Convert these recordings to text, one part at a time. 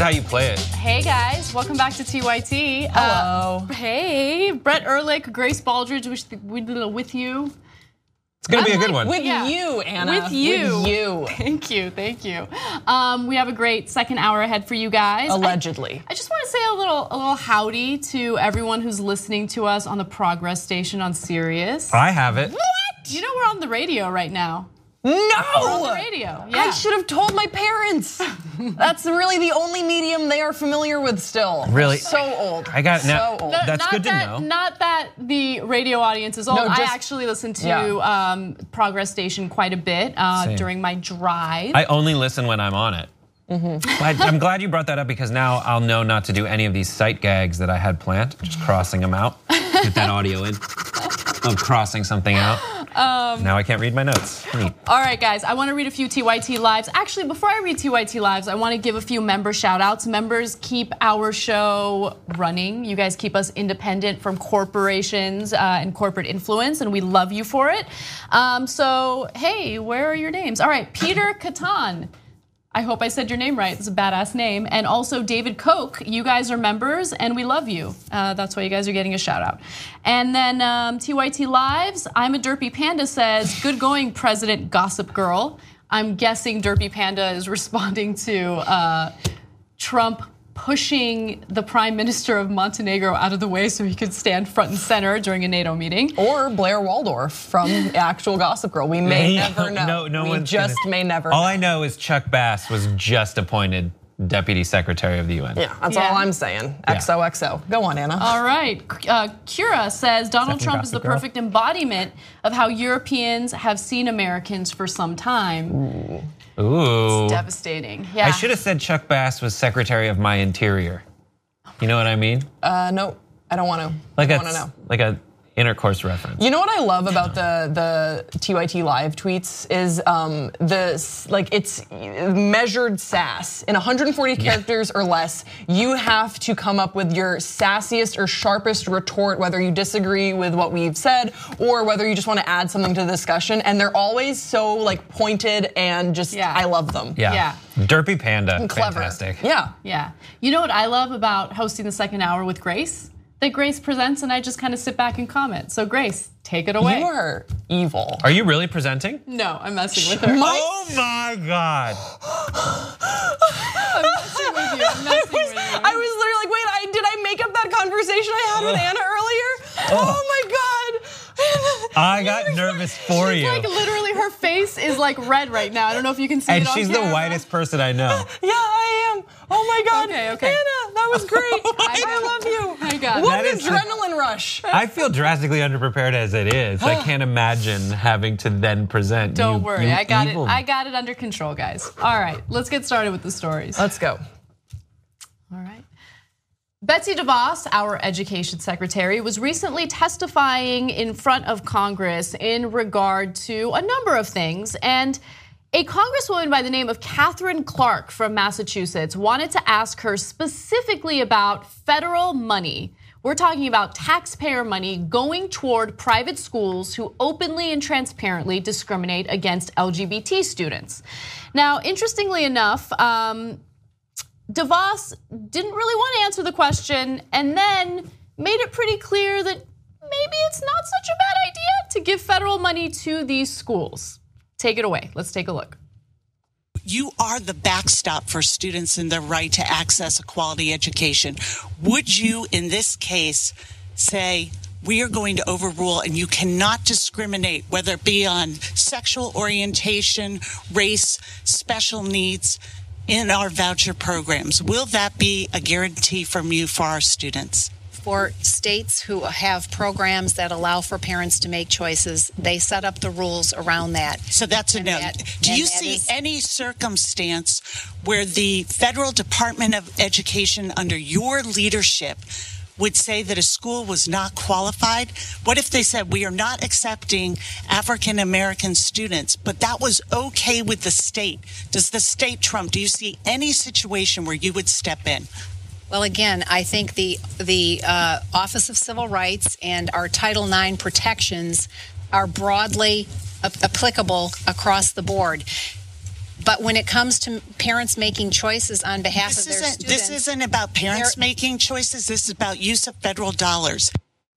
how you play it. Hey guys, welcome back to TYT. Hello. Hey, Brett Ehrlich, Grace Baldridge with you. It's gonna be a good one. With you, Anna. With you. With you. Thank you. We have a great second hour ahead for you guys. Allegedly. I just want to say a little howdy to everyone who's listening to us on the Progress Station on Sirius. I have it. What? You know we're on the radio right now. No! We're on the radio. Yeah. I should have told my parents. That's really the only medium they are familiar with still. Really? So old. I got it now. So old. That's good to know. Not that the radio audience is old. No, I actually listen to Progress Station quite a bit during my drive. I only listen when I'm on it. But I'm glad you brought that up because now I'll know not to do any of these sight gags that I had planned. Just crossing them out. Get that audio in. Of crossing something out. Now I can't read my notes. Neat. All right, guys, I want to read a few TYT Lives. Actually, before I read TYT Lives, I want to give a few member shout outs. Members keep our show running. You guys keep us independent from corporations and corporate influence, and we love you for it. So, hey, where are your names? All right, Peter Catan. I hope I said your name right. It's a badass name. And also David Koch, you guys are members and we love you. That's why you guys are getting a shout out. And then TYT Lives, I'm a Derpy Panda says, good going, President Gossip Girl. I'm guessing Derpy Panda is responding to Trump pushing the Prime Minister of Montenegro out of the way so he could stand front and center during a NATO meeting. Or Blair Waldorf from actual Gossip Girl. We may never know. We just may never know. All I know is Chuck Bass was just appointed Deputy Secretary of the UN. Yeah, that's all I'm saying. XOXO. Go on, Anna. All right. Kira says Donald Trump is the perfect embodiment of how Europeans have seen Americans for some time. Ooh. It's devastating. Yeah. I should have said Chuck Bass was Secretary of my Interior. You know what I mean? No, I don't want to. I want to know. Like a intercourse reference. You know what I love about the TYT Live tweets is it's measured sass. In 140 characters or less, you have to come up with your sassiest or sharpest retort, whether you disagree with what we've said or whether you just want to add something to the discussion. And they're always so like pointed and just, I love them. Yeah. Derpy Panda, and clever. Fantastic. Yeah. You know what I love about hosting the second hour with Grace? That Grace presents and I just kind of sit back and comment. So Grace, take it away. You are evil. Are you really presenting? No, I'm messing with her. Oh my God. I'm messing with you. I was literally like, wait, did I make up that conversation I had with Anna earlier? Oh my God. I got nervous for you. Like literally her face is like red right now. I don't know if you can see and it on she's camera. the whitest person I know. Yeah, I am. Oh my God. Okay. Anna, that was great. I love you. I got it. What an adrenaline rush. I feel drastically underprepared as it is. I can't imagine having to then present. Don't worry, I got evil. it. I got it under control, guys. All right, let's get started with the stories. Let's go. All right. Betsy DeVos, our education secretary, was recently testifying in front of Congress in regard to a number of things. And a congresswoman by the name of Catherine Clark from Massachusetts wanted to ask her specifically about federal money. We're talking about taxpayer money going toward private schools who openly and transparently discriminate against LGBT students. Now, interestingly enough, DeVos didn't really want to answer the question and then made it pretty clear that maybe it's not such a bad idea to give federal money to these schools. Take it away. Let's take a look. You are the backstop for students in their right to access a quality education. Would you, in this case, say, we are going to overrule and you cannot discriminate, whether it be on sexual orientation, race, special needs, in our voucher programs? Will that be a guarantee from you for our students? For states who have programs that allow for parents to make choices, they set up the rules around that. So that's a no. Do you see any circumstance where the Federal Department of Education under your leadership would say that a school was not qualified? What if they said, we are not accepting African American students, but that was okay with the state? Does the state trump? Do you see any situation where you would step in? Well, again, I think the Office of Civil Rights and our Title IX protections are broadly applicable across the board. But when it comes to parents making choices on behalf of their students, this isn't about parents making choices. This is about use of federal dollars.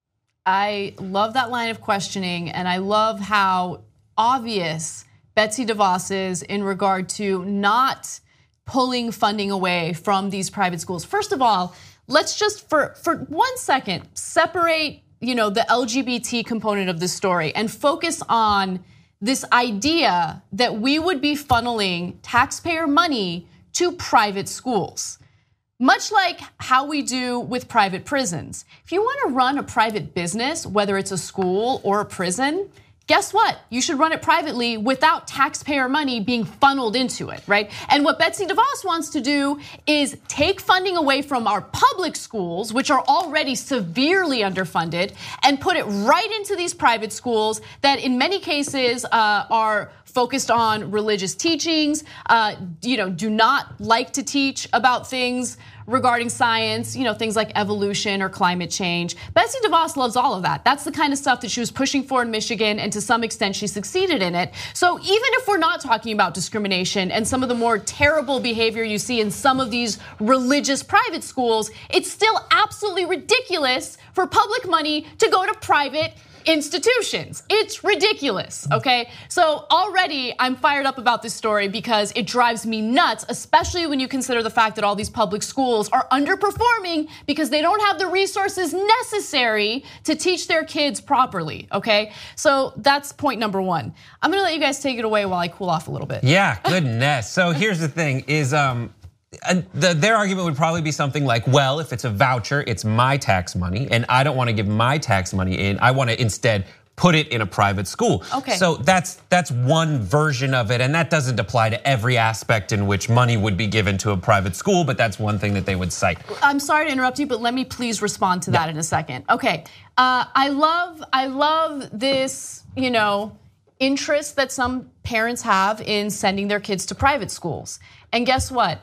I love that line of questioning, and I love how obvious Betsy DeVos is in regard to not pulling funding away from these private schools. First of all, let's just for 1 second separate, the LGBT component of this story and focus on this idea that we would be funneling taxpayer money to private schools. Much like how we do with private prisons. If you want to run a private business, whether it's a school or a prison, guess what? You should run it privately without taxpayer money being funneled into it, right? And what Betsy DeVos wants to do is take funding away from our public schools, which are already severely underfunded, and put it right into these private schools that in many cases are focused on religious teachings, do not like to teach about things regarding science, things like evolution or climate change. Betsy DeVos loves all of that. That's the kind of stuff that she was pushing for in Michigan, and to some extent she succeeded in it. So even if we're not talking about discrimination and some of the more terrible behavior you see in some of these religious private schools, it's still absolutely ridiculous for public money to go to private institutions. It's ridiculous, okay? So already I'm fired up about this story because it drives me nuts, especially when you consider the fact that all these public schools are underperforming because they don't have the resources necessary to teach their kids properly, okay? So that's point number one. I'm gonna let you guys take it away while I cool off a little bit. Yeah, goodness. So here's the thing is, their argument would probably be something like, well, if it's a voucher, it's my tax money, and I don't want to give my tax money in. I want to instead put it in a private school. Okay. So that's one version of it, and that doesn't apply to every aspect in which money would be given to a private school, but that's one thing that they would cite. I'm sorry to interrupt you, but let me please respond to that in a second. Okay, I love this, interest that some parents have in sending their kids to private schools. And guess what?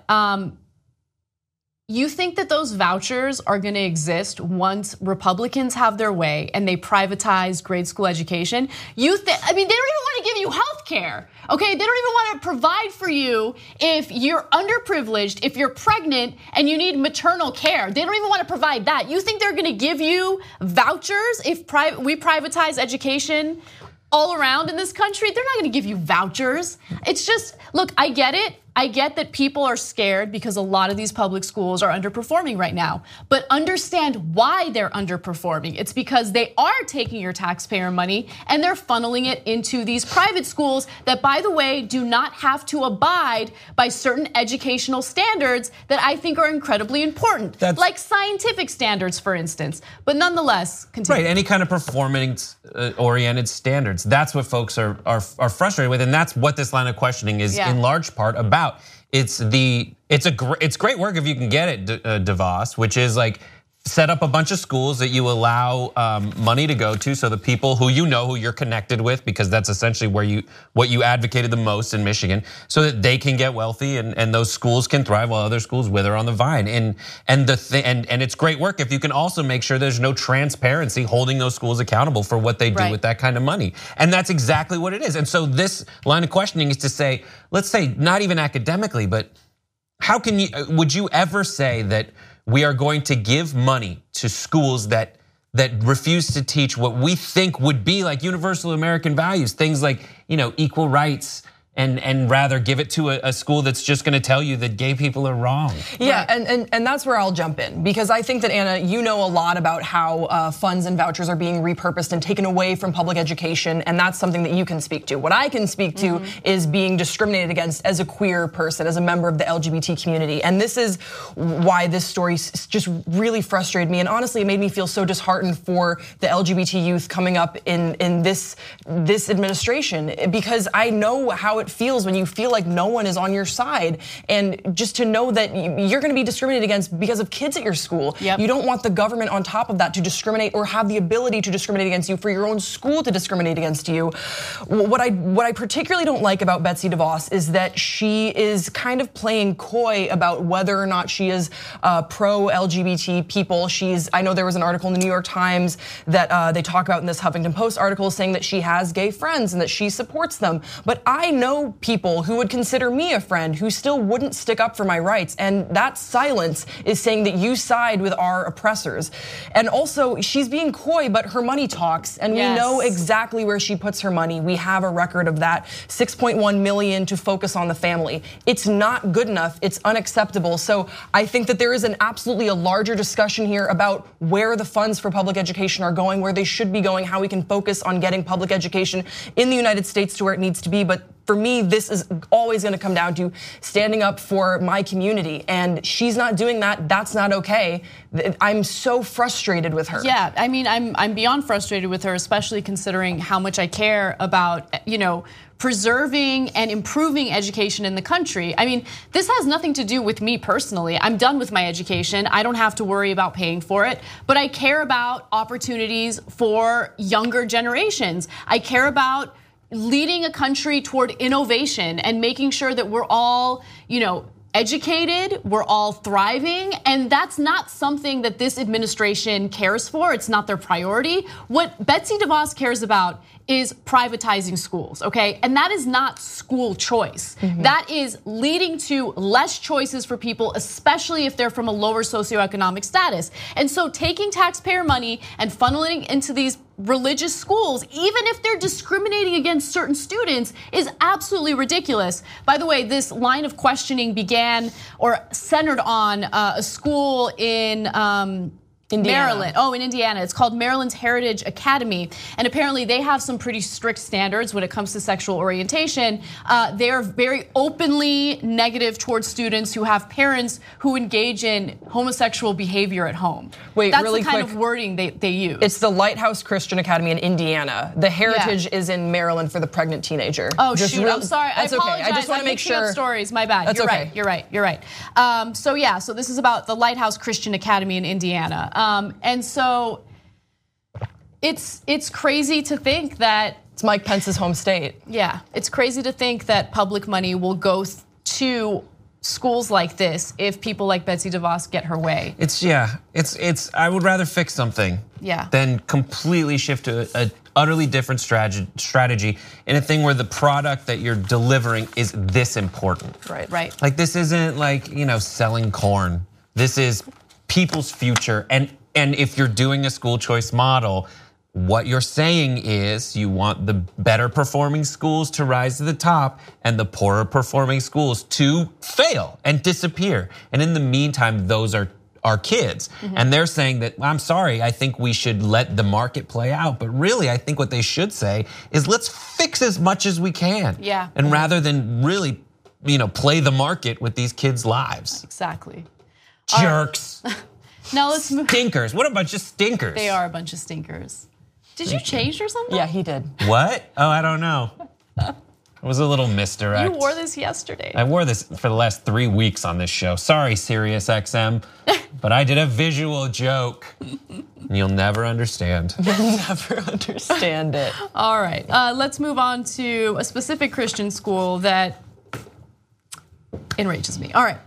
You think that those vouchers are gonna exist once Republicans have their way and they privatize grade school education? They don't even wanna give you health care, okay? They don't even wanna provide for you if you're underprivileged, if you're pregnant and you need maternal care. They don't even wanna provide that. You think they're gonna give you vouchers if we privatize education all around in this country? They're not gonna give you vouchers. It's just, look, I get it. I get that people are scared because a lot of these public schools are underperforming right now, but understand why they're underperforming. It's because they are taking your taxpayer money and they're funneling it into these private schools that, by the way, do not have to abide by certain educational standards that I think are incredibly important, like scientific standards, for instance. But nonetheless, continue. Right, any kind of performance-oriented standards. That's what folks are frustrated with, and that's what this line of questioning is in large part about. It's great work if you can get it, DeVos, which is like set up a bunch of schools that you allow money to go to, so the people who who you're connected with, because that's essentially what you advocated the most in Michigan, so that they can get wealthy and those schools can thrive while other schools wither on the vine. And it's great work if you can also make sure there's no transparency holding those schools accountable for what they do with that kind of money. And that's exactly what it is. And so this line of questioning is to say, let's say not even academically, but would you ever say that we are going to give money to schools that refuse to teach what we think would be like universal American values, things like equal rights, and rather give it to a school that's just gonna tell you that gay people are wrong? Yeah, and that's where I'll jump in, because I think that, Anna, you know a lot about how funds and vouchers are being repurposed and taken away from public education, and that's something that you can speak to. What I can speak to is being discriminated against as a queer person, as a member of the LGBT community. And this is why this story just really frustrated me, and honestly, it made me feel so disheartened for the LGBT youth coming up in this administration, because I know how it feels when you feel like no one is on your side, and just to know that you're gonna be discriminated against because of kids at your school. You don't want the government on top of that to discriminate or have the ability to discriminate against you, for your own school to discriminate against you. What I particularly don't like about Betsy DeVos is that she is kind of playing coy about whether or not she is pro-LGBT people. I know there was an article in the New York Times that they talk about in this Huffington Post article saying that she has gay friends and that she supports them. But I know know people who would consider me a friend who still wouldn't stick up for my rights. And that silence is saying that you side with our oppressors. And also, she's being coy, but her money talks. And we know exactly where she puts her money. We have a record of that. 6.1 million to focus on the family. It's not good enough. It's unacceptable. So I think that there is absolutely a larger discussion here about where the funds for public education are going, where they should be going, how we can focus on getting public education in the United States to where it needs to be. But for me, this is always going to come down to standing up for my community, and she's not doing that. That's not okay. I'm so frustrated with her. Yeah, I mean, I'm beyond frustrated with her, especially considering how much I care about, preserving and improving education in the country. I mean, this has nothing to do with me personally. I'm done with my education. I don't have to worry about paying for it, but I care about opportunities for younger generations. I care about leading a country toward innovation and making sure that we're all, educated, we're all thriving, and that's not something that this administration cares for. It's not their priority. What Betsy DeVos cares about is privatizing schools, okay? And that is not school choice. That is leading to less choices for people, especially if they're from a lower socioeconomic status. And so taking taxpayer money and funneling into these religious schools, even if they're discriminating against certain students, is absolutely ridiculous. By the way, this line of questioning began or centered on a school in Maryland. Oh, in Indiana. It's called Maryland's Heritage Academy. And apparently they have some pretty strict standards when it comes to sexual orientation. They are very openly negative towards students who have parents who engage in homosexual behavior at home. Wait, that's really the kind quick. of wording they use. It's the Lighthouse Christian Academy in Indiana. The Heritage is in Maryland for the pregnant teenager. Oh, shoot, I'm sorry. That's I apologize. okay. I just want to make sure. Up stories, my bad. That's You're okay. right. You're right. So yeah, so this is about the Lighthouse Christian Academy in Indiana. And so it's crazy to think that it's Mike Pence's home state. Yeah, it's crazy to think that public money will go to schools like this if people like Betsy DeVos get her way. It's I would rather fix something than completely shift to an utterly different strategy in a thing where the product that you're delivering is this important. Right. Like this isn't like, selling corn. This is people's future. And if you're doing a school choice model, what you're saying is you want the better performing schools to rise to the top and the poorer performing schools to fail and disappear. And in the meantime, those are our kids. And they're saying that, I'm sorry, I think we should let the market play out. But really, I think what they should say is let's fix as much as we can. Yeah. And rather than really, play the market with these kids' lives. Exactly. Jerks. Now let's move. Stinkers. What a bunch of stinkers. They are a bunch of stinkers. Did you change or something? Yeah, he did. What? Oh, I don't know. It was a little misdirect. You wore this yesterday. I wore this for the last 3 weeks on this show. Sorry, Sirius XM, but I did a visual joke. You'll never understand. You'll never understand it. All right, let's move on to a specific Christian school that enrages me. All right.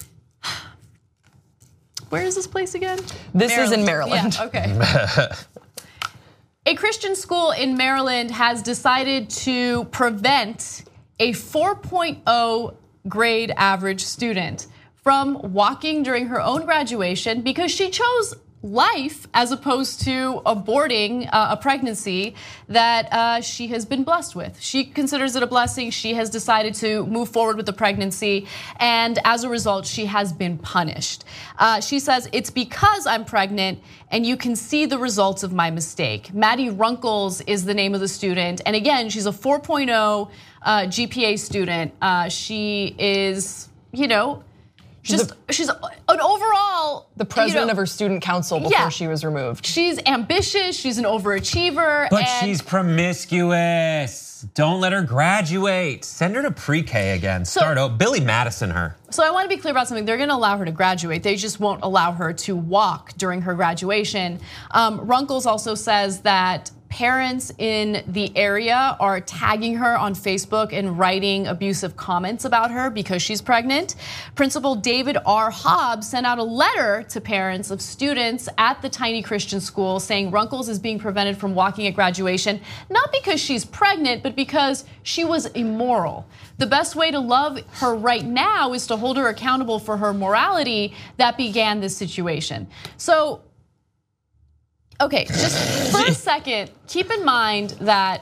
Where is this place again? This is in Maryland. Yeah, okay. A Christian school in Maryland has decided to prevent a 4.0 grade average student from walking during her own graduation because she chose life as opposed to aborting a pregnancy that she has been blessed with. She considers it a blessing. She has decided to move forward with the pregnancy, and as a result, she has been punished. She says, it's because I'm pregnant and you can see the results of my mistake. Maddie Runkles is the name of the student, and again, she's a 4.0 GPA student. She is, she's an overall the president of her student council before she was removed. She's ambitious. She's an overachiever. But she's promiscuous. Don't let her graduate. Send her to pre-K again. Start out. Billy Madison her. So I want to be clear about something. They're going to allow her to graduate. They just won't allow her to walk during her graduation. Runkles also says that parents in the area are tagging her on Facebook and writing abusive comments about her because she's pregnant. Principal David R. Hobbs sent out a letter to parents of students at the tiny Christian school saying Runkles is being prevented from walking at graduation, not because she's pregnant, but because she was immoral. The best way to love her right now is to hold her accountable for her morality that began this situation. So, okay, just for a second, keep in mind that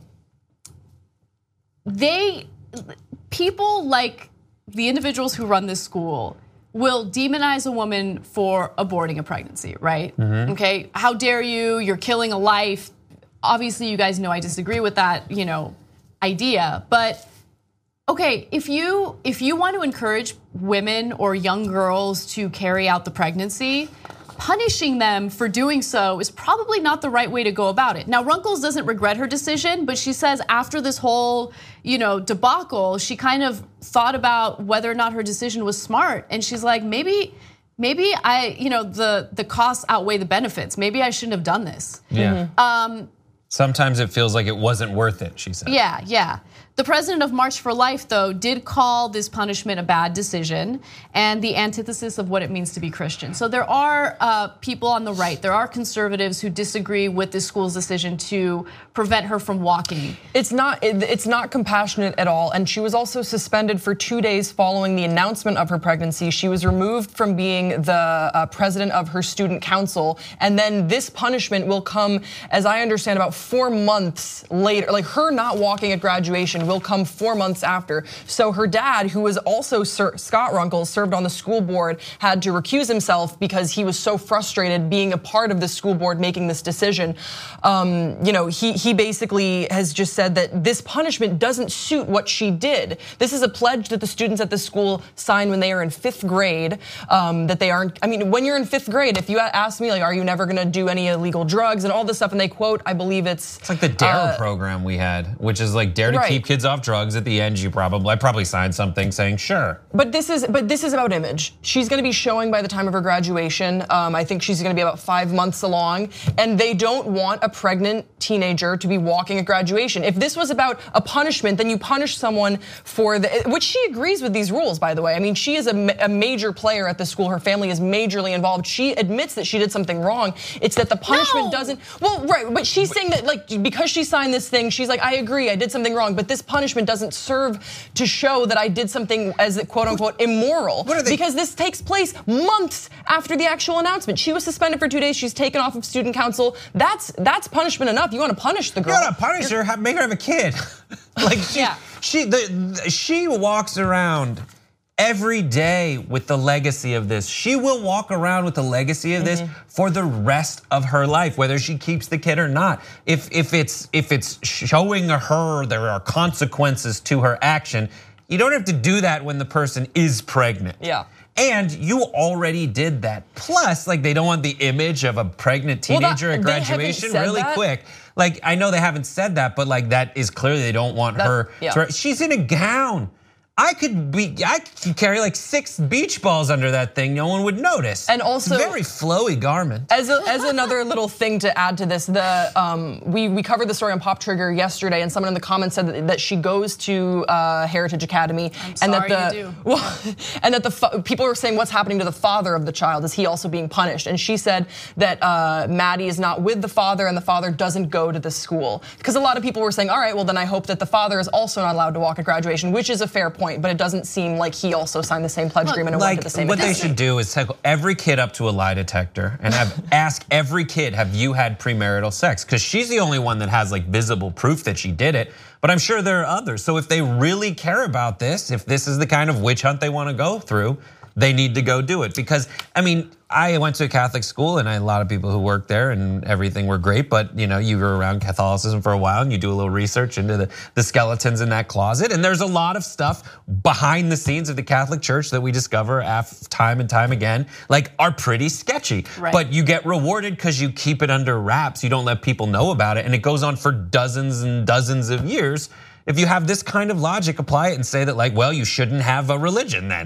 people like the individuals who run this school will demonize a woman for aborting a pregnancy, right? Okay, how dare you? You're killing a life. Obviously, you guys know I disagree with that, idea. But okay, if you want to encourage women or young girls to carry out the pregnancy, punishing them for doing so is probably not the right way to go about it. Now, Runkles doesn't regret her decision, but she says after this whole, debacle, she kind of thought about whether or not her decision was smart, and she's like, maybe I, the costs outweigh the benefits. Maybe I shouldn't have done this. Yeah. Sometimes it feels like it wasn't worth it, she said. Yeah. The president of March for Life, though, did call this punishment a bad decision and the antithesis of what it means to be Christian. So there are people on the right, there are conservatives who disagree with the school's decision to prevent her from walking. It's not compassionate at all. And she was also suspended for 2 days following the announcement of her pregnancy. She was removed from being the president of her student council. And then this punishment will come, as I understand, about 4 months later. Like her not walking at graduation will come 4 months after. So her dad, who was also Scott Runkles, served on the school board, had to recuse himself because he was so frustrated being a part of the school board making this decision. He basically has just said that this punishment doesn't suit what she did. This is a pledge that the students at the school sign when they are in 5th grade, that they aren't, when you're in 5th grade, if you ask me, like, are you never gonna do any illegal drugs and all this stuff, and they quote, I believe it's like the DARE program we had, which is like dare to keep kids off drugs. At the end, I probably signed something saying sure. But this is about image. She's going to be showing by the time of her graduation. I think she's going to be about 5 months along, and they don't want a pregnant teenager to be walking at graduation. If this was about a punishment, then you punish someone for which she agrees with these rules, by the way. She is a major player at the school. Her family is majorly involved. She admits that she did something wrong. It's that the punishment doesn't. Well, right, but she's saying that because she signed this thing, she's like, I agree, I did something wrong, but this punishment doesn't serve to show that I did something as quote unquote immoral. Because this takes place months after the actual announcement. She was suspended for 2 days. She's taken off of student council. That's punishment enough. You want to punish the girl? You want to punish her? Make her have a kid. She walks around every day with the legacy of this. She will walk around with the legacy of this for the rest of her life, whether she keeps the kid or not. If it's showing her there are consequences to her action, you don't have to do that when the person is pregnant. Yeah. And you already did that. Plus, they don't want the image of a pregnant teenager at graduation really quick. I know they haven't said that, but that is clearly they don't want her. Yeah. She's in a gown. I could carry 6 beach balls under that thing. No one would notice. And also, it's a very flowy garment. As another little thing to add to this, we covered the story on Pop Trigger yesterday, and someone in the comments said that she goes to Heritage Academy, and that people were saying what's happening to the father of the child? Is he also being punished? And she said that Maddie is not with the father, and the father doesn't go to the school, because a lot of people were saying, all right, well then I hope that the father is also not allowed to walk at graduation, which is a fair point. But it doesn't seem like he also signed the same pledge agreement and went to the same. What they should do is take every kid up to a lie detector and ask every kid, have you had premarital sex? Because she's the only one that has visible proof that she did it. But I'm sure there are others. So if they really care about this, if this is the kind of witch hunt they want to go through, they need to go do it. Because I went to a Catholic school, and I had a lot of people who worked there, and everything were great. But you were around Catholicism for a while, and you do a little research into the skeletons in that closet. And there's a lot of stuff behind the scenes of the Catholic Church that we discover time and time again, are pretty sketchy. Right. But you get rewarded because you keep it under wraps. You don't let people know about it, and it goes on for dozens and dozens of years. If you have this kind of logic, apply it and say that well, you shouldn't have a religion then.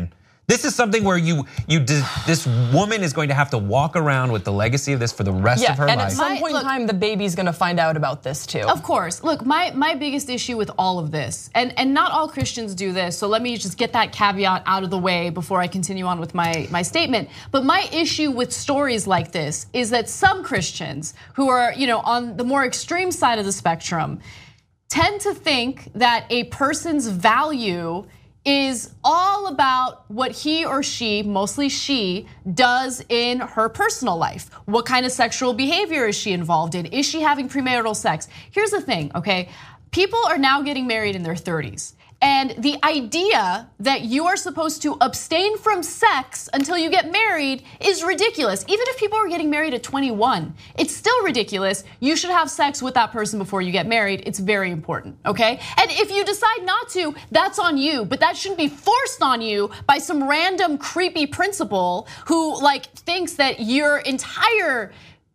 This is something where this woman is going to have to walk around with the legacy of this for the rest of her and life. at some point in time, the baby's gonna find out about this too. Of course. Look, my biggest issue with all of this, and not all Christians do this, so let me just get that caveat out of the way before I continue on with my statement. But my issue with stories like this is that some Christians who are, on the more extreme side of the spectrum tend to think that a person's value is all about what he or she, mostly she, does in her personal life. What kind of sexual behavior is she involved in? Is she having premarital sex? Here's the thing, okay? People are now getting married in their 30s. And the idea that you are supposed to abstain from sex until you get married is ridiculous. Even if people are getting married at 21, it's still ridiculous. You should have sex with that person before you get married. It's very important, okay? And if you decide not to, that's on you, but that shouldn't be forced on you by some random creepy principal who thinks that your entire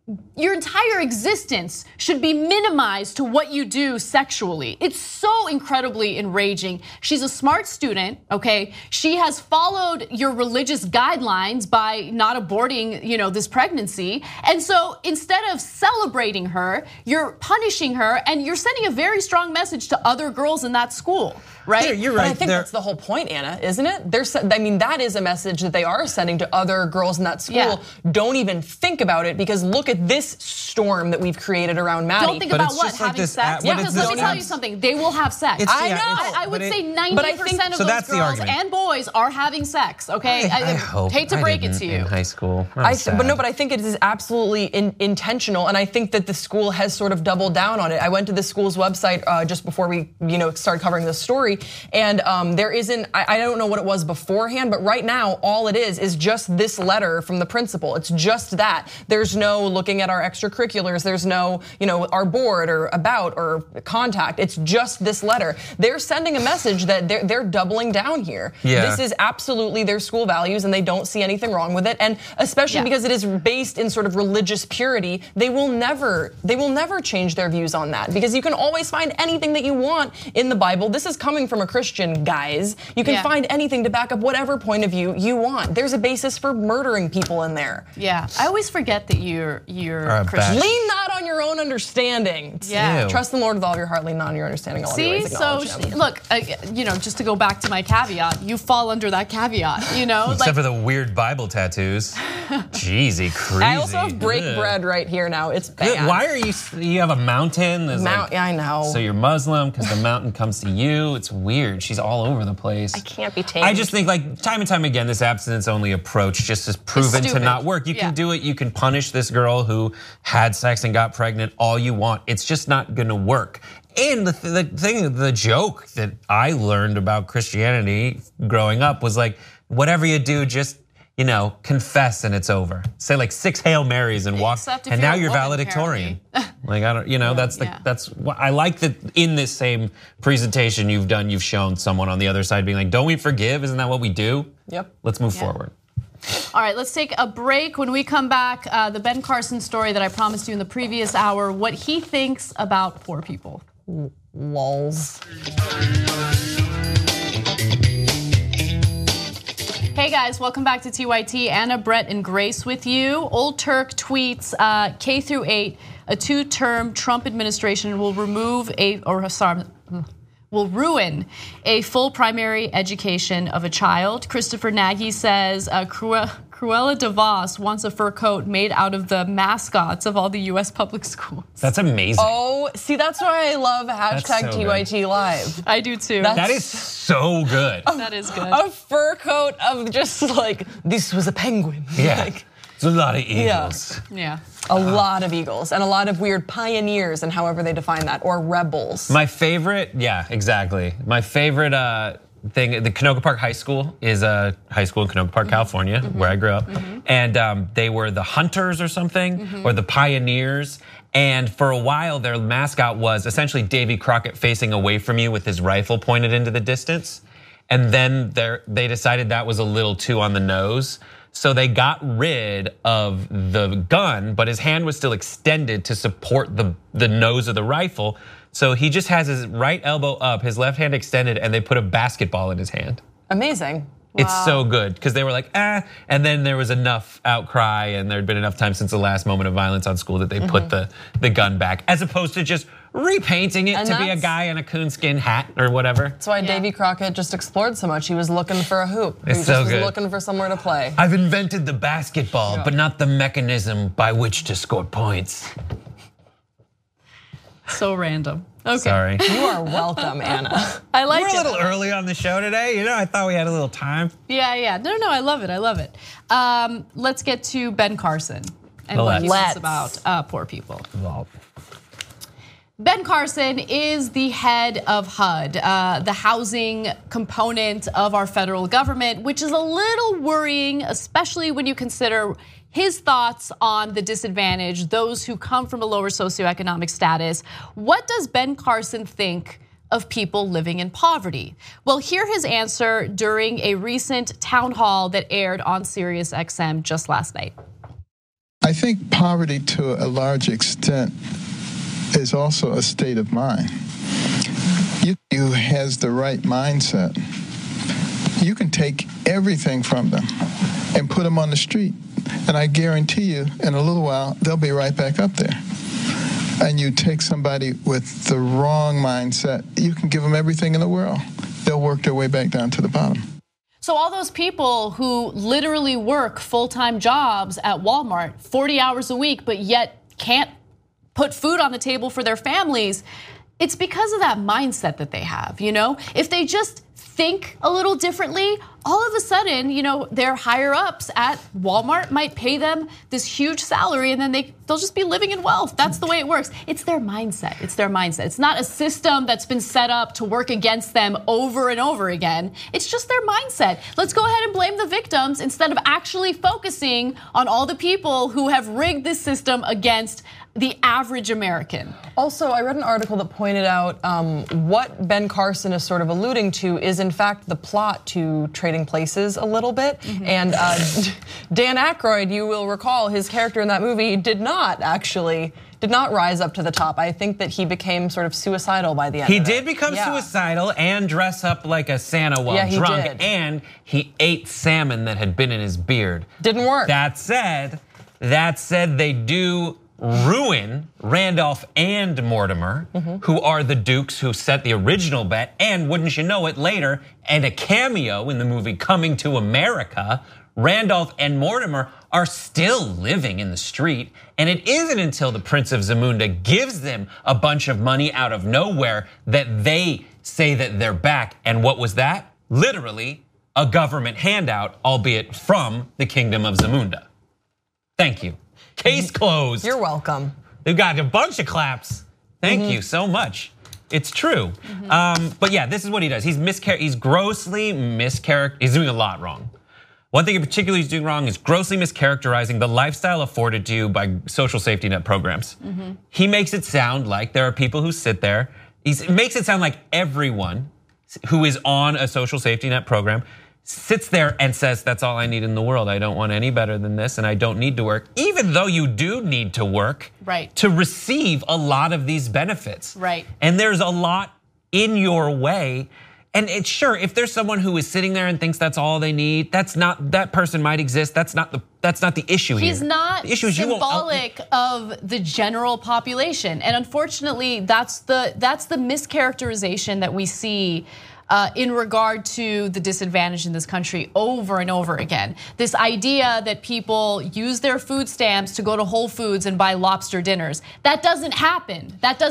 existence should be minimized to what you do sexually. It's so incredibly enraging. She's a smart student, okay? She has followed your religious guidelines by not aborting, this pregnancy. And so instead of celebrating her, you're punishing her and you're sending a very strong message to other girls in that school, right? Yeah, you're right. But I think that's the whole point, Anna, isn't it? That is a message that they are sending to other girls in that school. Yeah. Don't even think about it because look at this storm that we've created around Maddie. Don't think about what, having sex? Yeah, because let me tell you something, they will have sex. I would say 90% of those girls and boys are having sex, okay? I hate to break it to you. In high school. But I think it is absolutely intentional, and I think that the school has sort of doubled down on it. I went to the school's website just before we, started covering this story, and there isn't. I don't know what it was beforehand, but right now all it is just this letter from the principal. It's just that. There's no looking at our extracurriculars. There's no, our board or about or contact. It's just this letter. They're sending a message that they're doubling down here. Yeah. This is absolutely their school values, and they don't see anything wrong with it. And especially because it is based in sort of religious purity, they will never change their views on that because you can always find anything that you want in the Bible. This is coming from a Christian, guys. You can find anything to back up whatever point of view you want. There's a basis for murdering people in there. Yeah, I always forget that you're Christian. Lean not on your own understanding. Yeah. Trust the Lord with all of your heart, lean not on your understanding. All of your ways, acknowledge him. Look, just to go back to my caveat, you fall under that caveat, Except for the weird Bible tattoos. Jeezy, crazy. I also have break bread right here now. It's bad. Why are you have a mountain? Yeah, I know. So you're Muslim because the mountain comes to you. It's weird. She's all over the place. I can't be tamed. I just think time and time again, this abstinence-only approach just is proven to not work. You can do it. You can punish this girl who had sex and got pregnant all you want. It's just not gonna work. And the joke that I learned about Christianity growing up was whatever you do, just confess and it's over. Say 6 Hail Marys and walk, and now you're valedictorian. I don't, that's what I like that in this same presentation you've shown someone on the other side being don't we forgive? Isn't that what we do? Yep. Let's move forward. All right, let's take a break. When we come back, the Ben Carson story that I promised you in the previous hour, what he thinks about poor people. Lols. Hey guys, welcome back to TYT. Anna, Brett, and Grace with you. Old Turk tweets K through 8, a 2-term Trump administration will ruin a full primary education of a child. Christopher Nagy says Cruella de Vos wants a fur coat made out of the mascots of all the US public schools. That's amazing. Oh, see, that's why I love #TYT Live. I do too. That is so good. That is good. A fur coat of just this was a penguin. Yeah. It's a lot of eagles. Yeah. A lot of eagles and a lot of weird pioneers and however they define that, or rebels. My favorite, yeah, exactly. My favorite thing, the Canoga Park High School is a high school in Canoga Park, California, where I grew up. And they were the hunters or something, or the pioneers. And for a while, their mascot was essentially Davy Crockett facing away from you with his rifle pointed into the distance. And then they decided that was a little too on the nose. So they got rid of the gun, but his hand was still extended to support the nose of the rifle. So he just has his right elbow up, his left hand extended, and they put a basketball in his hand. Amazing. It's so good because they were like, and then there was enough outcry and there'd been enough time since the last moment of violence on school that they put the gun back, as opposed to just repainting it to be a guy in a coonskin hat or whatever. That's why Davy Crockett just explored so much. He was looking for a hoop. He It's was looking for somewhere to play. I've invented the basketball, but not the mechanism by which to score points. So random. Okay. Sorry. You are welcome, Anna. I like it. We're a little early on the show today. I thought we had a little time. Yeah. No, I love it. Let's get to Ben Carson and what he thinks about poor people. Ben Carson is the head of HUD, the housing component of our federal government, which is a little worrying, especially when you consider his thoughts on the disadvantaged, those who come from a lower socioeconomic status. What does Ben Carson think of people living in poverty? Well, hear his answer during a recent town hall that aired on SiriusXM just last night. I think poverty to a large extent is also a state of mind. You has the right mindset. You can take everything from them and put them on the street. And I guarantee you, in a little while, they'll be right back up there. And you take somebody with the wrong mindset, you can give them everything in the world. They'll work their way back down to the bottom. So all those people who literally work full-time jobs at Walmart, 40 hours a week, but yet can't put food on the table for their families, it's because of that mindset that they have, If they just think a little differently, all of a sudden, their higher ups at Walmart might pay them this huge salary and then they'll just be living in wealth. That's the way it works. It's their mindset. It's not a system that's been set up to work against them over and over again. It's just their mindset. Let's go ahead and blame the victims instead of actually focusing on all the people who have rigged this system against the average American. Also, I read an article that pointed out what Ben Carson is sort of alluding to is in fact the plot to Trading Places a little bit. And Dan Aykroyd, you will recall, his character in that movie did not rise up to the top. I think that he became sort of suicidal by the end. He did become suicidal and dress up like a Santa while drunk. Did. And he ate salmon that had been in his beard. Didn't work. That said, they do ruin Randolph and Mortimer, who are the Dukes who set the original bet, and wouldn't you know it, later, and a cameo in the movie Coming to America, Randolph and Mortimer are still living in the street, and it isn't until the Prince of Zamunda gives them a bunch of money out of nowhere that they say that they're back. And what was that? Literally a government handout, albeit from the Kingdom of Zamunda. Thank you. Case closed. You're welcome. We've got a bunch of claps. Thank you so much. It's true. But yeah, this is what he does. He's grossly mischaracterizing. He's doing a lot wrong. One thing in particular he's doing wrong is grossly mischaracterizing the lifestyle afforded to you by social safety net programs. He makes it sound like there are people who sit there. He makes it sound like everyone who is on a social safety net program sits there and says, that's all I need in the world. I don't want any better than this and I don't need to work, even though you do need to work to receive a lot of these benefits. And there's a lot in your way. And it's sure, if there's someone who is sitting there and thinks that's all they need, that person might exist. That's not the issue here. He's not symbolic of the general population. And unfortunately, that's the mischaracterization that we see in regard to the disadvantaged in this country over and over again. This idea that people use their food stamps to go to Whole Foods and buy lobster dinners. That doesn't happen.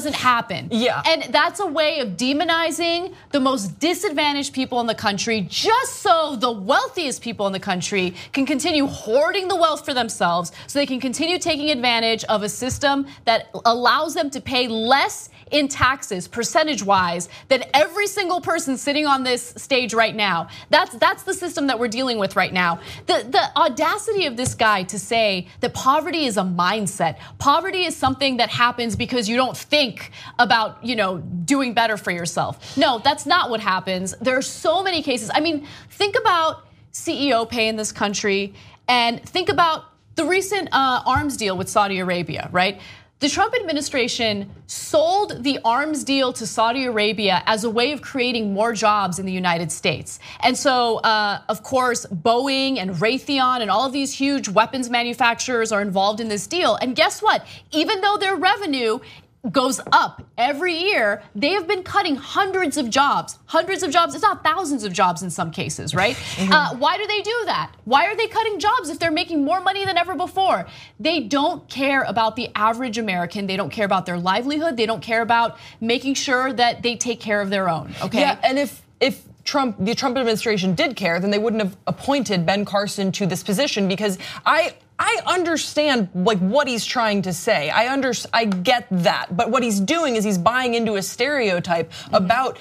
Yeah. And that's a way of demonizing the most disadvantaged people in the country just so the wealthiest people in the country can continue hoarding the wealth for themselves so they can continue taking advantage of a system that allows them to pay less in taxes, percentage-wise, than every single person sitting on this stage right now. That's the system that we're dealing with right now. The audacity of this guy to say that poverty is a mindset. Poverty is something that happens because you don't think about, doing better for yourself. No, that's not what happens. There are so many cases. I mean, think about CEO pay in this country and think about the recent arms deal with Saudi Arabia, right? The Trump administration sold the arms deal to Saudi Arabia as a way of creating more jobs in the United States. And so, of course, Boeing and Raytheon and all of these huge weapons manufacturers are involved in this deal. And guess what? Even though their revenue goes up every year, they have been cutting hundreds of jobs, if not thousands of jobs in some cases, right? Why do they do that? Why are they cutting jobs if they're making more money than ever before? They don't care about the average American. They don't care about their livelihood. They don't care about making sure that they take care of their own, okay? Yeah, and if the Trump administration did care, then they wouldn't have appointed Ben Carson to this position, because I understand like what he's trying to say. I get that, but what he's doing is he's buying into a stereotype about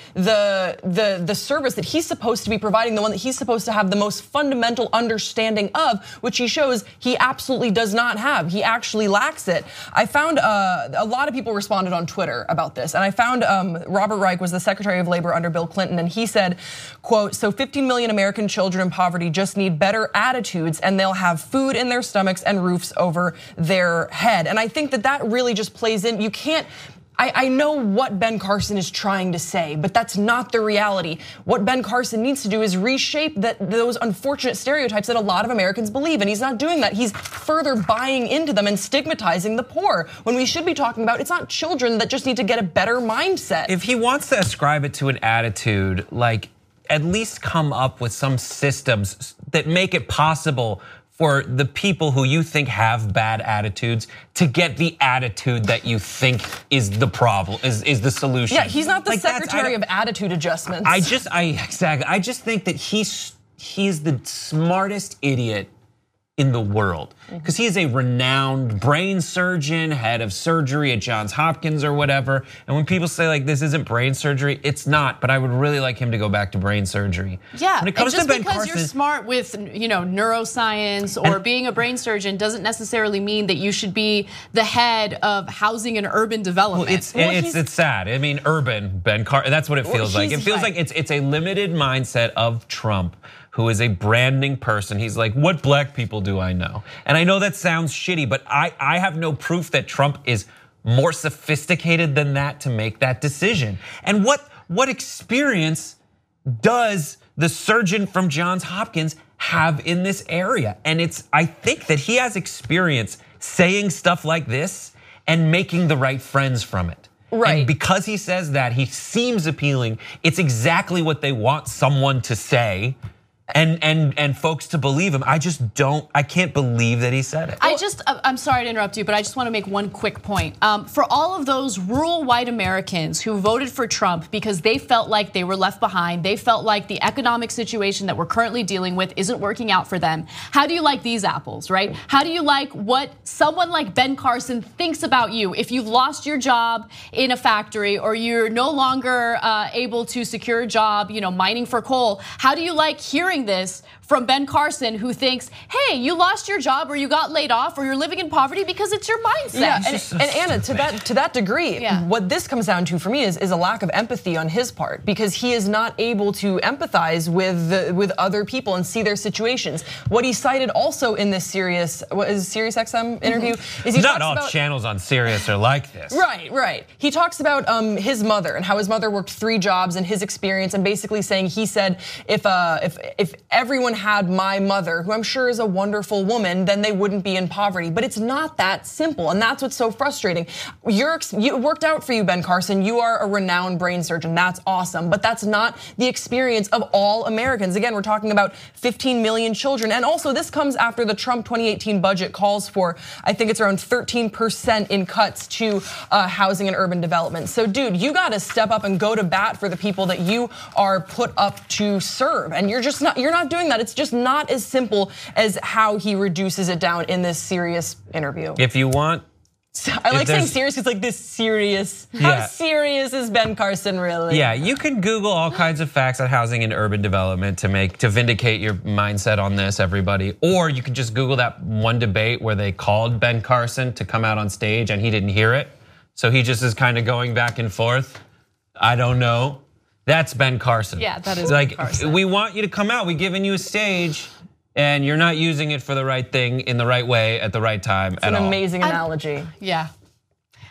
the service that he's supposed to be providing, the one that he's supposed to have the most fundamental understanding of, which he shows he absolutely does not have. He actually lacks it. I found a lot of people responded on Twitter about this, and I found Robert Reich was the Secretary of Labor under Bill Clinton, and he said, quote, "So 15 million American children in poverty just need better attitudes, and they'll have food in their stomachs and roofs over their head." And I think that really just plays in. You can't, I know what Ben Carson is trying to say, but that's not the reality. What Ben Carson needs to do is reshape those unfortunate stereotypes that a lot of Americans believe, and he's not doing that. He's further buying into them and stigmatizing the poor, when we should be talking about it's not children that just need to get a better mindset. If he wants to ascribe it to an attitude, like at least come up with some systems that make it possible for the people who you think have bad attitudes to get the attitude that you think is the problem, is the solution. Yeah, he's not the secretary of attitude adjustments. I just think that he's the smartest idiot in the world, because he is a renowned brain surgeon, head of surgery at Johns Hopkins or whatever. And when people say like this isn't brain surgery, it's not. But I would really like him to go back to brain surgery. Yeah, when it comes and just to Ben because Carson, you're smart with neuroscience or being a brain surgeon doesn't necessarily mean that you should be the head of housing and urban development. Well, it's sad. I mean, Ben Carson. That's what it feels like. It feels like it's a limited mindset of Trump, who is a branding person. He's like, what black people do I know? And I know that sounds shitty, but I have no proof that Trump is more sophisticated than that to make that decision. And what experience does the surgeon from Johns Hopkins have in this area? And I think that he has experience saying stuff like this and making the right friends from it. Right. And because he says that, he seems appealing. It's exactly what they want someone to say. And folks to believe him. I can't believe that he said it. I'm sorry to interrupt you, but I just want to make one quick point. For all of those rural white Americans who voted for Trump because they felt like they were left behind, they felt like the economic situation that we're currently dealing with isn't working out for them. How do you like these apples, right? How do you like what someone like Ben Carson thinks about you if you've lost your job in a factory or you're no longer able to secure a job, mining for coal? How do you like hearing this from Ben Carson, who thinks, hey, you lost your job or you got laid off or you're living in poverty because it's your mindset? Yeah, and Anna, to that degree, what this comes down to for me is a lack of empathy on his part, because he is not able to empathize with other people and see their situations. What he cited also in this Sirius XM interview is he not all channels on Sirius are like this. Right. He talks about his mother and how his mother worked 3 jobs and his experience, and basically saying, he said, if everyone had my mother, who I'm sure is a wonderful woman, then they wouldn't be in poverty. But it's not that simple, and that's what's so frustrating. It worked out for you, Ben Carson. You are a renowned brain surgeon. That's awesome, but that's not the experience of all Americans. Again, we're talking about 15 million children, and also this comes after the Trump 2018 budget calls for, I think it's around 13% in cuts to housing and urban development. So, dude, you got to step up and go to bat for the people that you are put up to serve, and you're not doing that. It's just not as simple as how he reduces it down in this Sirius interview. If you want, I like saying serious because like this serious. How serious is Ben Carson really? Yeah, you can Google all kinds of facts on housing and urban development to vindicate your mindset on this, everybody. Or you can just Google that one debate where they called Ben Carson to come out on stage and he didn't hear it. So he just is kind of going back and forth. I don't know. That's Ben Carson. Yeah, that is like, Ben Carson. We want you to come out. We've given you a stage, and you're not using it for the right thing in the right way at the right time at all. It's an amazing analogy. Yeah.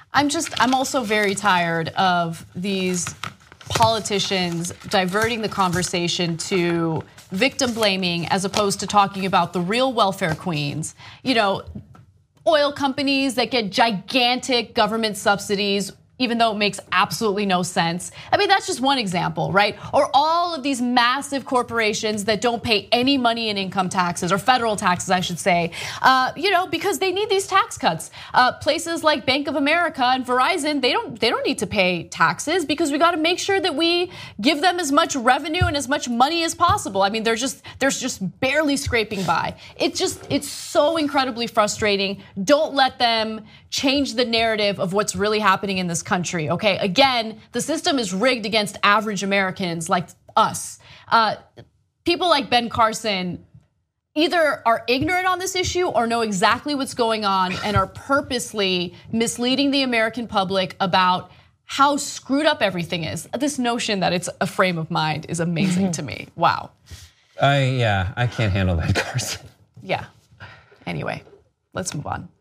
I'm also very tired of these politicians diverting the conversation to victim blaming as opposed to talking about the real welfare queens. You know, oil companies that get gigantic government subsidies, even though it makes absolutely no sense. I mean, that's just one example, right? Or all of these massive corporations that don't pay any money in income taxes, or federal taxes, I should say, you know, because they need these tax cuts. Places like Bank of America and Verizon, they don't need to pay taxes because we got to make sure that we give them as much revenue and as much money as possible. I mean, they're just barely scraping by. It's so incredibly frustrating. Don't let them change the narrative of what's really happening in this country, okay? Again, the system is rigged against average Americans like us. People like Ben Carson either are ignorant on this issue or know exactly what's going on and are purposely misleading the American public about how screwed up everything is. This notion that it's a frame of mind is amazing to me. Wow. I can't handle that, Carson. Yeah. Anyway, let's move on.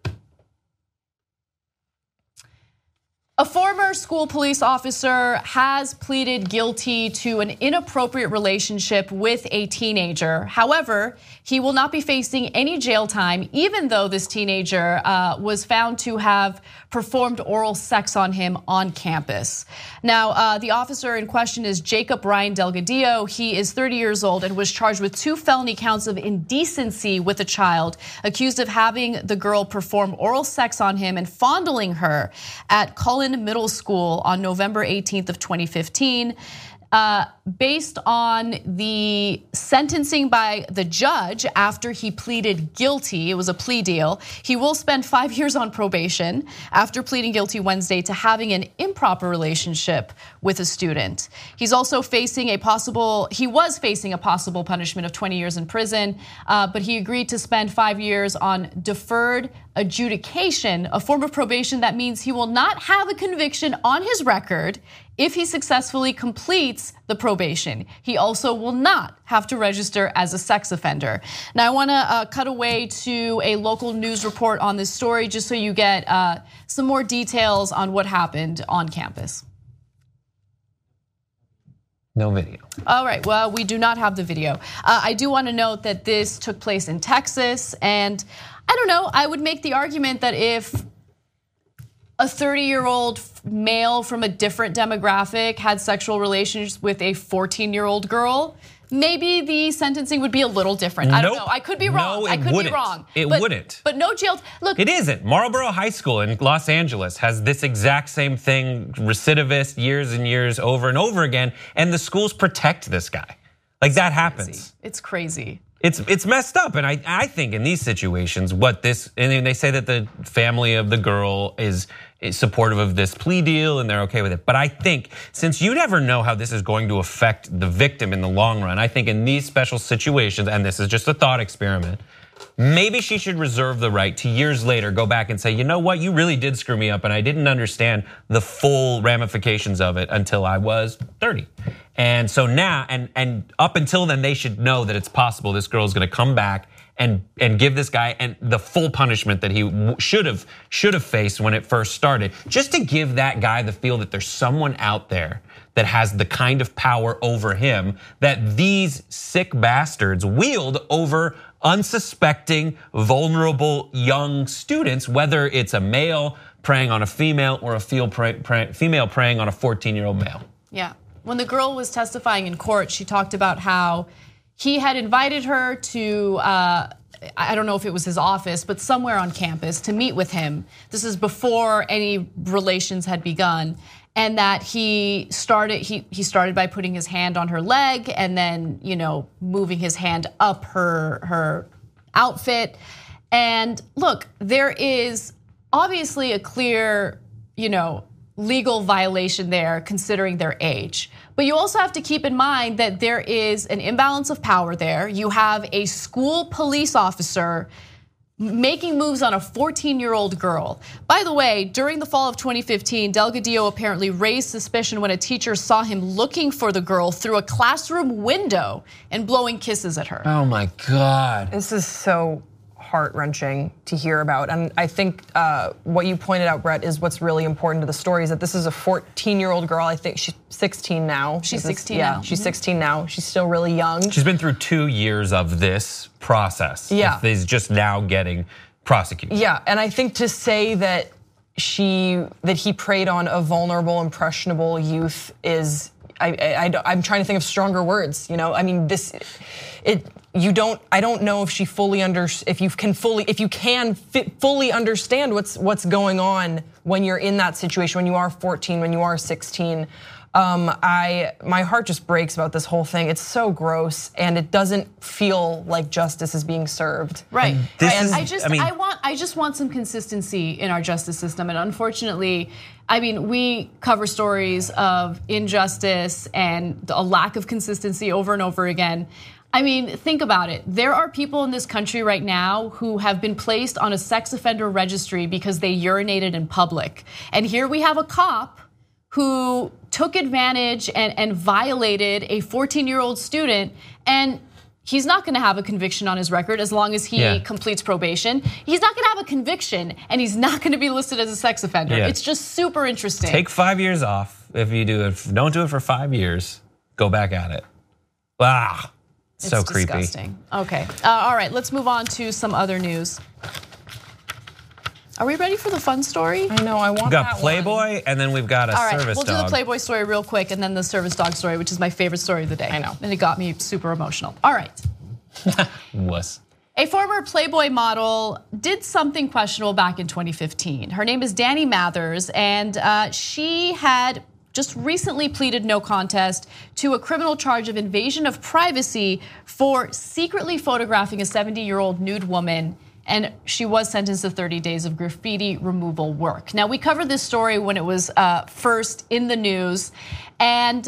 A former school police officer has pleaded guilty to an inappropriate relationship with a teenager. However, he will not be facing any jail time, even though this teenager was found to have performed oral sex on him on campus. Now, the officer in question is Jacob Ryan Delgadillo. He is 30 years old and was charged with 2 felony counts of indecency with a child, accused of having the girl perform oral sex on him and fondling her at Cullen Middle School on November 18th of 2015. Based on the sentencing by the judge after he pleaded guilty, it was a plea deal, he will spend 5 years on probation after pleading guilty Wednesday to having an improper relationship with a student. He's also facing he was facing a possible punishment of 20 years in prison, but he agreed to spend 5 years on deferred adjudication, a form of probation that means he will not have a conviction on his record if he successfully completes the probation. He also will not have to register as a sex offender. Now, I want to cut away to a local news report on this story just so you get some more details on what happened on campus. No video. All right, well, we do not have the video. I do want to note that this took place in Texas, and I don't know, I would make the argument that if a 30-year-old male from a different demographic had sexual relations with a 14-year-old girl, maybe the sentencing would be a little different. I don't know. I could be wrong. No, it wouldn't. It wouldn't. But no jail. Look, it isn't. Marlboro High School in Los Angeles has this exact same thing, recidivist, years and years over and over again, and the schools protect this guy. Like that happens. It's crazy. It's messed up, and I think in these situations, and they say that the family of the girl is supportive of this plea deal and they're okay with it. But I think since you never know how this is going to affect the victim in the long run, I think in these special situations, and this is just a thought experiment, maybe she should reserve the right to years later go back and say, you know what, you really did screw me up and I didn't understand the full ramifications of it until I was 30. And so now, and up until then, they should know that it's possible this girl is going to come back and give this guy and the full punishment that he should have faced when it first started, just to give that guy the feel that there's someone out there that has the kind of power over him that these sick bastards wield over unsuspecting, vulnerable young students, whether it's a male preying on a female or a female preying on a 14-year-old male. Yeah. When the girl was testifying in court, she talked about how he had invited her to, I don't know if it was his office, but somewhere on campus to meet with him. This is before any relations had begun. And that he started by putting his hand on her leg and then, moving his hand up her outfit. And look, there is obviously a clear, legal violation there considering their age. But you also have to keep in mind that there is an imbalance of power there. You have a school police officer making moves on a 14-year-old girl. By the way, during the fall of 2015, Delgadillo apparently raised suspicion when a teacher saw him looking for the girl through a classroom window and blowing kisses at her. Oh my God. This is so heart-wrenching to hear about. And I think what you pointed out, Brett, is what's really important to the story is that this is a 14-year-old girl. I think she's 16 now. She's 16 now. now. She's 16 now. She's still really young. She's been through 2 years of this process. Yeah. He's just now getting prosecuted. Yeah, and I think to say that he preyed on a vulnerable, impressionable youth is, I'm trying to think of stronger words. I mean, I don't know if she if you can fully understand what's going on when you're in that situation, when you are 14, when you are 16. My heart just breaks about this whole thing. It's so gross, and it doesn't feel like justice is being served. Right. I just want some consistency in our justice system, and unfortunately, I mean, we cover stories of injustice and a lack of consistency over and over again. I mean, think about it. There are people in this country right now who have been placed on a sex offender registry because they urinated in public. And here we have a cop who took advantage and violated a 14-year-old student, and he's not gonna have a conviction on his record as long as he completes probation. He's not gonna have a conviction, and he's not gonna be listed as a sex offender. Yeah. It's just super interesting. Take 5 years off. If you don't do it for 5 years, go back at it. Wow. So it's creepy. Disgusting. Okay, all right, let's move on to some other news. Are we ready for the fun story? I know, I want We've got that Playboy, one. and then we've got a All right, service we'll dog. do the Playboy story real quick, and then the service dog story, which is my favorite story of the day. I know. And it got me super emotional. All right. Wuss. A former Playboy model did something questionable back in 2015. Her name is Dani Mathers, and she had just recently pleaded no contest to a criminal charge of invasion of privacy for secretly photographing a 70-year-old nude woman, and she was sentenced to 30 days of graffiti removal work. Now, we covered this story when it was first in the news, and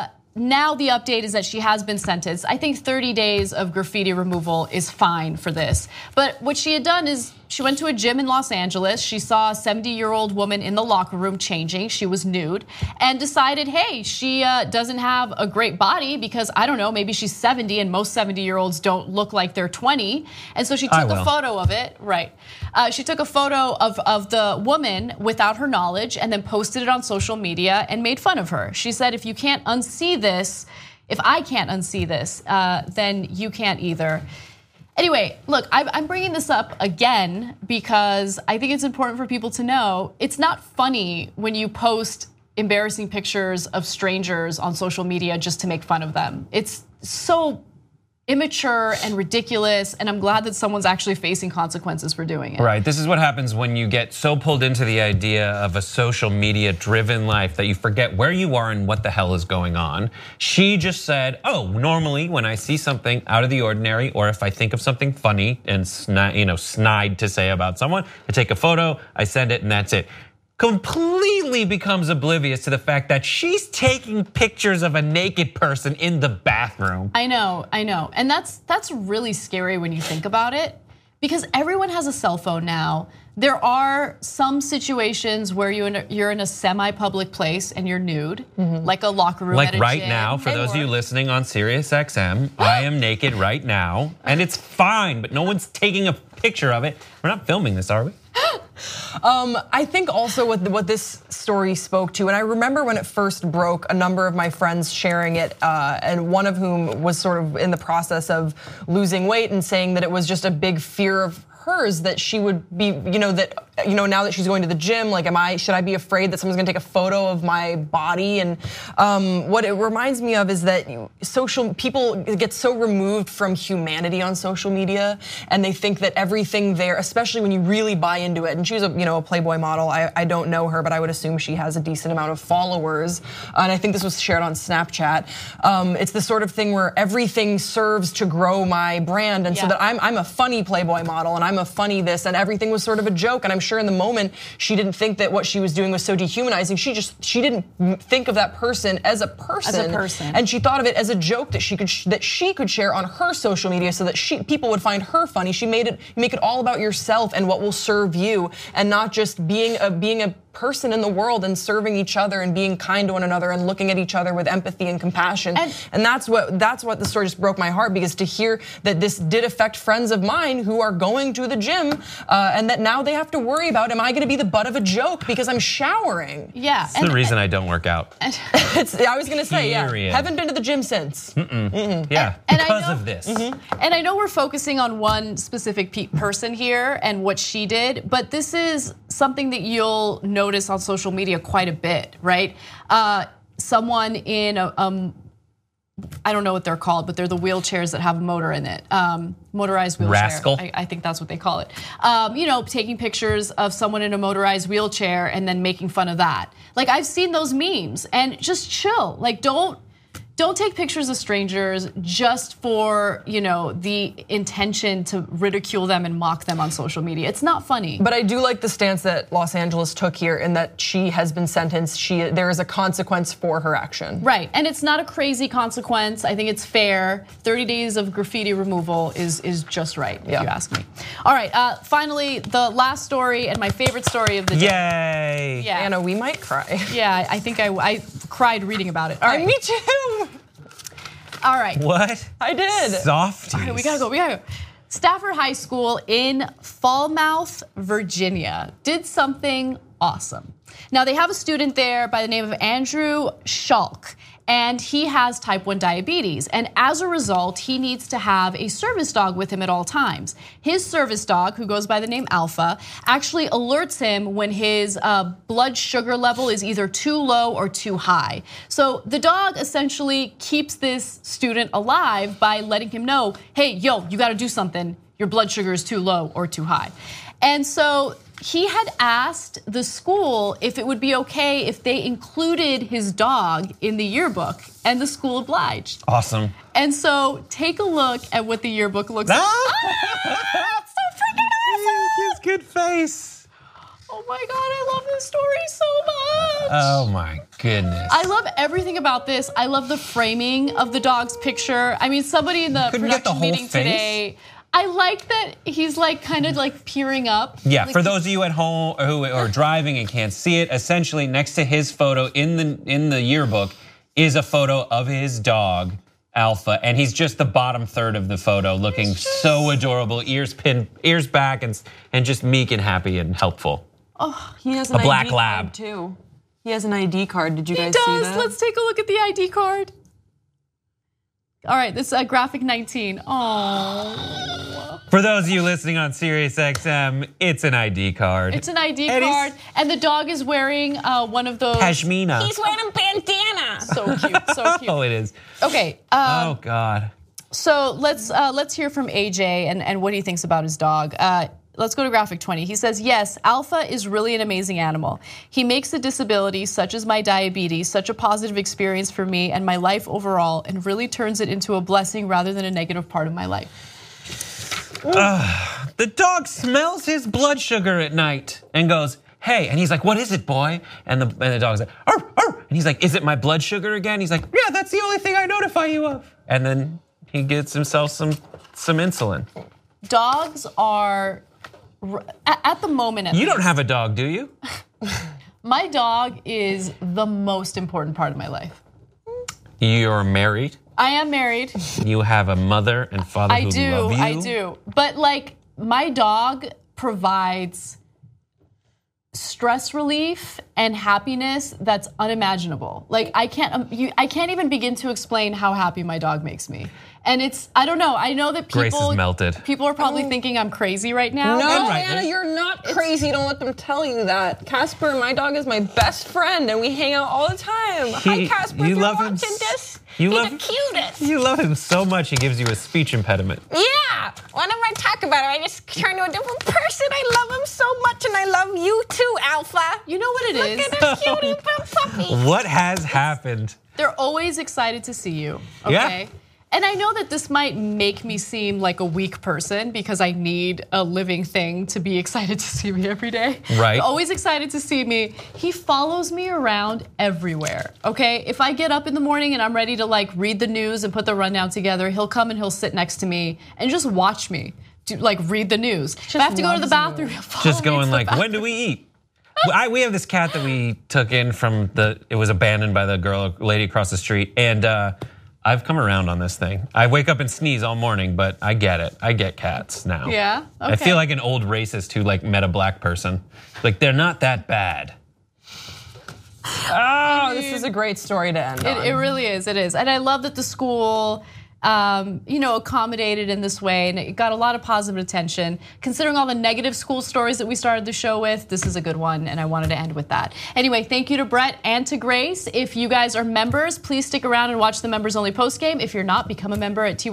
now the update is that she has been sentenced. I think 30 days of graffiti removal is fine for this. But what she had done is she went to a gym in Los Angeles. She saw a 70-year-old woman in the locker room changing. She was nude, and decided, hey, she doesn't have a great body because, I don't know, maybe she's 70 and most 70-year-olds don't look like they're 20. And so she took a photo of it, right? She took a photo of the woman without her knowledge and then posted it on social media and made fun of her. She said, if you can't unsee this, if I can't unsee this, then you can't either. Anyway, look, I'm bringing this up again because I think it's important for people to know it's not funny when you post embarrassing pictures of strangers on social media just to make fun of them. It's so immature and ridiculous, and I'm glad that someone's actually facing consequences for doing it. Right, this is what happens when you get so pulled into the idea of a social media driven life that you forget where you are and what the hell is going on. She just said, oh, normally when I see something out of the ordinary, or if I think of something funny and snide to say about someone, I take a photo, I send it, and that's it. Completely becomes oblivious to the fact that she's taking pictures of a naked person in the bathroom. I know, and that's really scary when you think about it, because everyone has a cell phone now. There are some situations where you're in a semi-public place and you're nude, like a locker room. Like at a right gym. now, for those of you listening on Sirius XM, I am naked right now, and it's fine, but no one's taking a picture of it. We're not filming this, are we? I think also what this story spoke to, and I remember when it first broke, a number of my friends sharing it, and one of whom was sort of in the process of losing weight and saying that it was just a big fear of hers that she would be, now that she's going to the gym, like, should I be afraid that someone's gonna take a photo of my body? And what it reminds me of is that people get so removed from humanity on social media, and they think that everything there, especially when you really buy into it. And she's a Playboy model. I don't know her, but I would assume she has a decent amount of followers. And I think this was shared on Snapchat. It's the sort of thing where everything serves to grow my brand, and so that I'm a funny Playboy model, and I'm a funny this, and everything was sort of a joke. And I'm sure in the moment she didn't think that what she was doing was so dehumanizing. She didn't think of that person as a person, and she thought of it as a joke that she could share on her social media so that people would find her funny. You make it all about yourself and what will serve you, and not just being a person in the world and serving each other and being kind to one another and looking at each other with empathy and compassion. And that's what the story just broke my heart, because to hear that this did affect friends of mine who are going to the gym and that now they have to worry about, am I gonna be the butt of a joke because I'm showering? Yeah. It's the reason I don't work out. I was gonna say, haven't been to the gym since. Yeah, because of this. And I know we're focusing on one specific person here and what she did, but this is something that you'll notice on social media quite a bit, right? Someone in I don't know what they're called, but they're the wheelchairs that have a motor in it. Motorized wheelchair. Rascal. I think that's what they call it. Taking pictures of someone in a motorized wheelchair and then making fun of that. Like, I've seen those memes, and just chill. Like, don't take pictures of strangers just for, the intention to ridicule them and mock them on social media. It's not funny. But I do like the stance that Los Angeles took here, in that she has been sentenced. There is a consequence for her action. Right, and it's not a crazy consequence. I think it's fair. 30 days of graffiti removal is just right, if you ask me. All right, finally, the last story and my favorite story of the day. Yay. Yeah. Anna, we might cry. Yeah, I think I cried reading about it. All right. Me too. All right. What? I did. Softies. Okay, we gotta go. Stafford High School in Falmouth, Virginia did something awesome. Now, they have a student there by the name of Andrew Schalk, and he has type 1 diabetes. And as a result, he needs to have a service dog with him at all times. His service dog, who goes by the name Alpha, actually alerts him when his blood sugar level is either too low or too high. So the dog essentially keeps this student alive by letting him know, hey, yo, you gotta do something. Your blood sugar is too low or too high. And so he had asked the school if it would be okay if they included his dog in the yearbook, and the school obliged. Awesome. And so take a look at what the yearbook looks like. It's so freaking awesome. His good face. Oh my God, I love this story so much. Oh my goodness. I love everything about this. I love the framing of the dog's picture. I mean, somebody in the Couldn't get the production whole meeting face? today, I like that he's like kind of like peering up. Yeah, like for those of you at home who are driving and can't see it, essentially next to his photo in the yearbook is a photo of his dog, Alpha, and he's just the bottom third of the photo, looking so adorable, ears back, and just meek and happy and helpful. Oh, he has an a black ID lab card too. He has an ID card. Did you guys see that? Let's take a look at the ID card. All right, this is graphic 19. Oh. For those of you listening on SiriusXM, it's an ID card. It's an ID card, and the dog is wearing one of those. Pashmina. He's wearing a bandana. So cute, so cute. Oh, it is. Okay. Oh God. So let's hear from AJ and what he thinks about his dog. Let's go to graphic 20. He says, yes, Alpha is really an amazing animal. He makes a disability such as my diabetes such a positive experience for me and my life overall, and really turns it into a blessing rather than a negative part of my life. The dog smells his blood sugar at night and goes, hey, and he's like, what is it, boy? And the dog's like, arr, arr. And he's like, is it my blood sugar again? He's like, yeah, that's the only thing I notify you of. And then he gets himself some insulin. Dogs are, at the moment, You don't have a dog, do you? my dog is the most important part of my life. You're married. I am married. You have a mother and father who love you. I do. But like, my dog provides stress relief and happiness that's unimaginable. Like, I can't even begin to explain how happy my dog makes me. And I don't know. I know that Grace is melted. People are probably thinking I'm crazy right now. No, right, Anna, right. you're not crazy. Don't let them tell you that. Casper, my dog, is my best friend, and we hang out all the time. Hi, Casper. You if love you're him. watching this, You he's love the cutest. You love him so much. He gives you a speech impediment. Yeah. Whenever I talk about it, I just turn to a different person. I love him so much, and I love you too, Alpha. You know what it is? Look at the cutie little puppy. What has happened? They're always excited to see you, okay? Yeah. And I know that this might make me seem like a weak person because I need a living thing to be excited to see me every day. Right. They're always excited to see me. He follows me around everywhere, okay? If I get up in the morning and I'm ready to like read the news and put the rundown together, he'll come and he'll sit next to me and just watch me like read the news. If I have to go to the bathroom, he'll follow Just me going to the like, bathroom. when do we eat? We have this cat that we took in from it was abandoned by the lady across the street, and I've come around on this thing. I wake up and sneeze all morning, but I get it. I get cats now. Yeah, okay. I feel like an old racist who like met a black person. Like they're not that bad. Oh, this is a great story to end on. It really is, it is. And I love that the school accommodated in this way, and it got a lot of positive attention. Considering all the negative school stories that we started the show with, this is a good one, and I wanted to end with that. Anyway, thank you to Brett and to Grace. If you guys are members, please stick around and watch the members only post game. If you're not, become a member at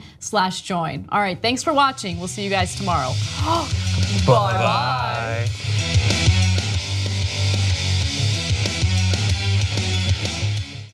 tytnetwork.com/join. All right, thanks for watching. We'll see you guys tomorrow. Bye-bye.